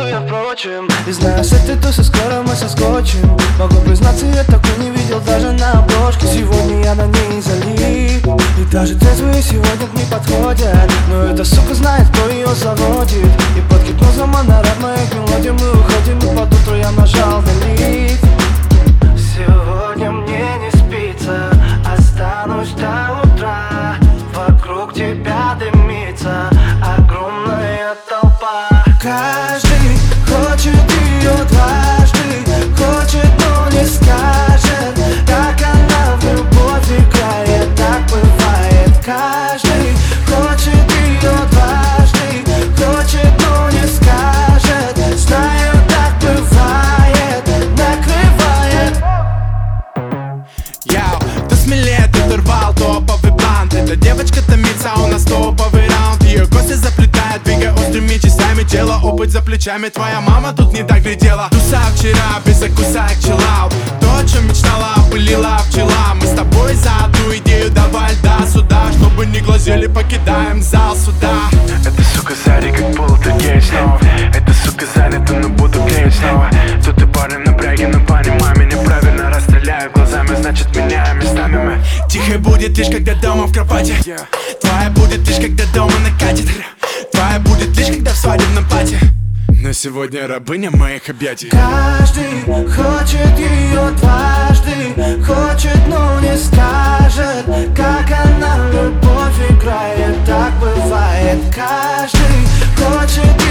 я впрочем. И знаю, с этой тусы скоро мы соскочим. Могу признаться, я такой не видел даже на обложке. Сегодня я на ней залип, и даже трезвые сегодня не подходят. Но эта сука знает, кто ее заводит. И под гипнозом она рад моих мелодий. Мы уходим, и под утро я нажал delete. Сегодня мне не спится, останусь до утра. Вокруг тебя дымится огромная толпа. Каждый хочет ее дважды, хочет, но не скажет, как она в любовь играет, так бывает. Каждый хочет ее дважды, хочет, но не скажет, знаю, так бывает, накрывает. Яу, кто смелее, тот урвал топовый план. Эта девочка томится, у нас топовый раунд. Ее гости заплетают, двигая острыми частями тела. Опыт за плечами, твоя мама тут не так глядела. Туса вчера, без закуса чилаут. То, о чем мечтала, опылила пчела. Мы с тобой за одну идею, давай льда сюда. Чтобы не глазели, покидаем зал суда. Эта сука сзади как полтергейст снова. Эта сука занята, но буду клеить снова. Тут и парень напряги, но понимай меня правильно. Расстреляю глазами, значит меняем местами мы. Тихо будет лишь когда дома в кровати. Твоя будет лишь когда дома накатит. Твоя будет лишь когда в свадебном платье. Но сегодня рабыня моих объятий. Каждый хочет ее дважды, хочет, но не скажет, как она в любовь играет, так бывает. Каждый хочет